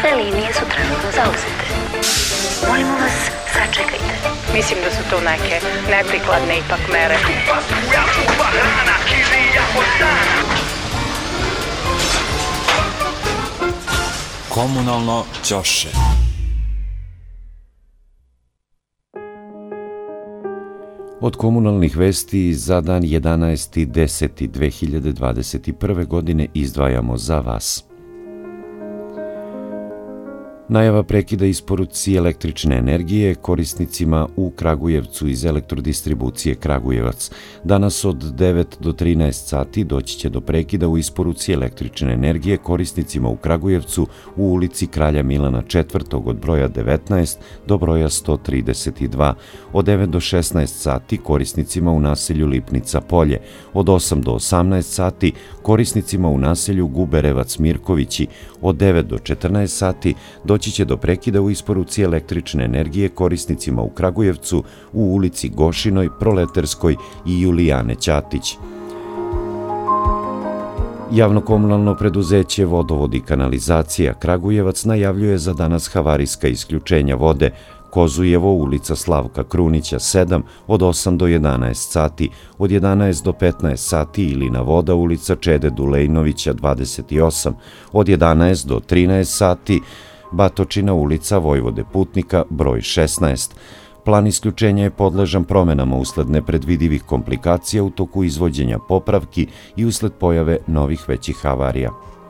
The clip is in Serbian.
Sve linije su trenutno zauzete. Molimo vas, sačekajte. Mislim da su to neke neprikladne ipak mere. Komunalno ćoše. Od komunalnih vesti za dan 11.10.2021. godine izdvajamo za vas. Najava prekida isporuci električne energije korisnicima u Kragujevcu iz Elektrodistribucije Kragujevac. Danas od 9 do 13 sati doći će do prekida u isporuci električne energije korisnicima u Kragujevcu u ulici Kralja Milana IV od broja 19 do broja 132. Od 9 do 16 sati korisnicima u naselju Lipnica Polje. Od 8 do 18 sati korisnicima u naselju Guberevac Mirkovići. Od 9 do 14 sati doći će do prekida u isporuci električne energije korisnicima u Kragujevcu u ulici Gošinoj, Proleterskoj i Julijane Ćatić. Javno-komunalno preduzeće Vodovod i kanalizacija Kragujevac najavljuje za danas havarijska isključenja vode. Kozujevo, ulica Slavka Krunića 7 od 8 do 11 sati, od 11 do 15 sati Ilina Voda, ulica Čede Dulejnovića 28, od 11 do 13 sati Batočina, ulica Vojvode Putnika broj 16. Plan isključenja je podležan promenama usled nepredvidivih komplikacija u toku izvođenja popravki i usled pojave novih većih havarija.